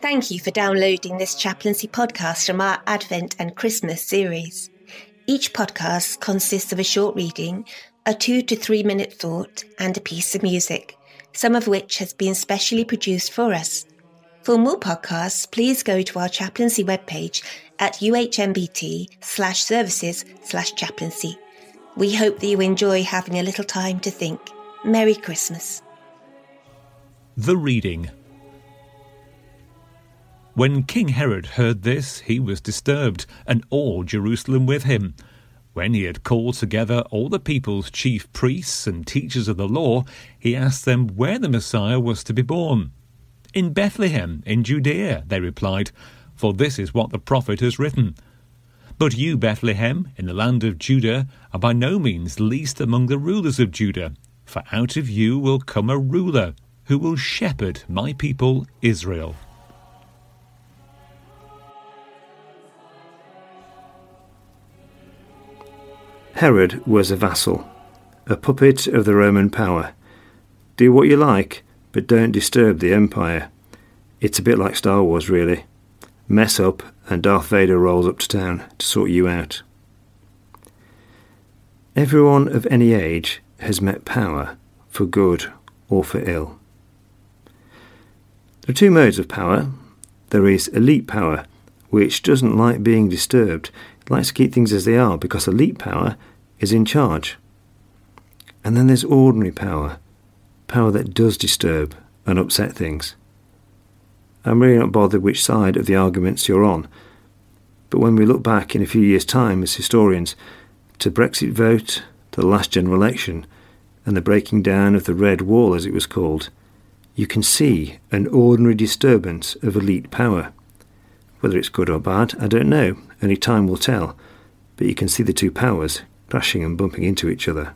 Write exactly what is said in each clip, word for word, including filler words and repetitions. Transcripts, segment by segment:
Thank you for downloading this chaplaincy podcast from our Advent and Christmas series. Each podcast consists of a short reading, a two to three minute thought, and a piece of music, some of which has been specially produced for us. For more podcasts, please go to our chaplaincy webpage at uhmbt slash services slash chaplaincy. We hope that you enjoy having a little time to think. Merry Christmas. The reading. When King Herod heard this, he was disturbed, and all Jerusalem with him. When he had called together all the people's chief priests and teachers of the law, he asked them where the Messiah was to be born. In Bethlehem, in Judea, they replied, for this is what the prophet has written. But you, Bethlehem, in the land of Judah, are by no means least among the rulers of Judah, for out of you will come a ruler, who will shepherd my people Israel. Herod was a vassal, a puppet of the Roman power. Do what you like, but don't disturb the empire. It's a bit like Star Wars, really. Mess up and Darth Vader rolls up to town to sort you out. Everyone of any age has met power, for good or for ill. There are two modes of power. There is elite power, which doesn't like being disturbed. It likes to keep things as they are because elite power is in charge. And then there's ordinary power, power that does disturb and upset things. I'm really not bothered which side of the arguments you're on, but when we look back in a few years' time as historians to Brexit vote, to the last general election, and the breaking down of the Red Wall as it was called, you can see an ordinary disturbance of elite power. Whether it's good or bad, I don't know, only time will tell, but you can see the two powers crashing and bumping into each other.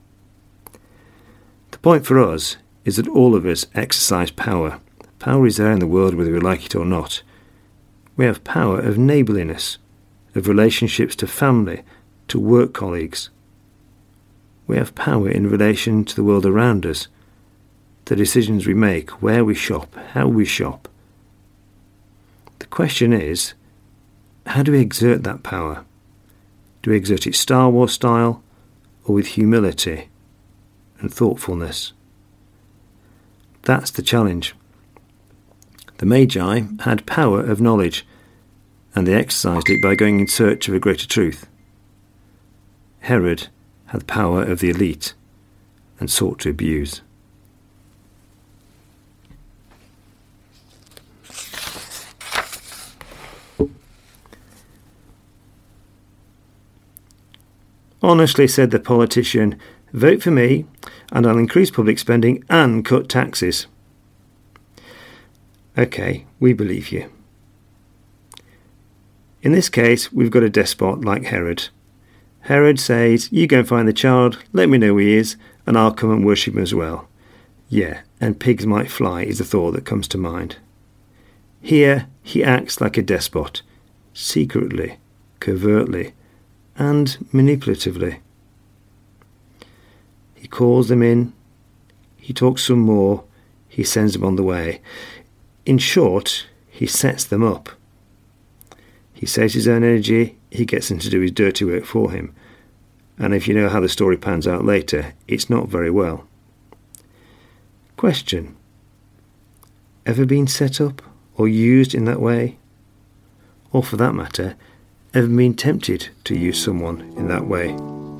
The point for us is that all of us exercise power. Power is there in the world whether we like it or not. We have power of neighbourliness, of relationships to family, to work colleagues. We have power in relation to the world around us, the decisions we make, where we shop, how we shop. The question is, how do we exert that power? Do we exert it Star Wars style, or with humility and thoughtfulness? That's the challenge. The Magi had power of knowledge, and they exercised it by going in search of a greater truth. Herod had the power of the elite, and sought to abuse. Honestly, said the politician, vote for me and I'll increase public spending and cut taxes. OK, we believe you. In this case, we've got a despot like Herod. Herod says, you go and find the child, let me know who he is, and I'll come and worship him as well. Yeah, and pigs might fly is the thought that comes to mind. Here, he acts like a despot, secretly, covertly, and manipulatively. He calls them in, he talks some more, he sends them on the way. In short, he sets them up. He saves his own energy, he gets them to do his dirty work for him. And if you know how the story pans out later, it's not very well. Question: ever been set up or used in that way? Or for that matter, ever been tempted to use someone in that way?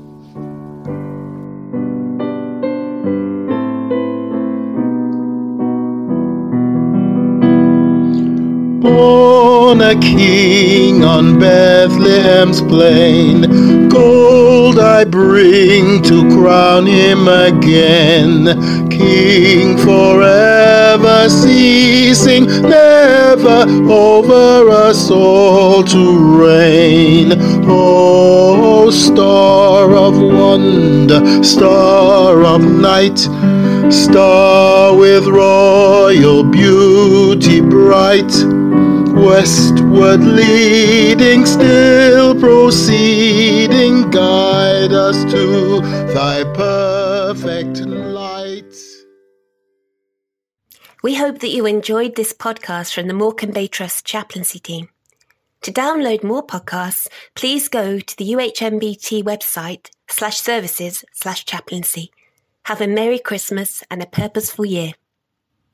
Born a king on Bethlehem's plain, gold I bring to crown him again. King forever ceasing, never over us all to reign. Oh, star of wonder, star of night, star with royal beauty bright, westward leading, still proceeding, guide us to thy perfect light. We hope that you enjoyed this podcast from the Morecambe Bay Trust Chaplaincy team. To download more podcasts, please go to the U H M B T website slash services slash chaplaincy. Have a Merry Christmas and a purposeful year.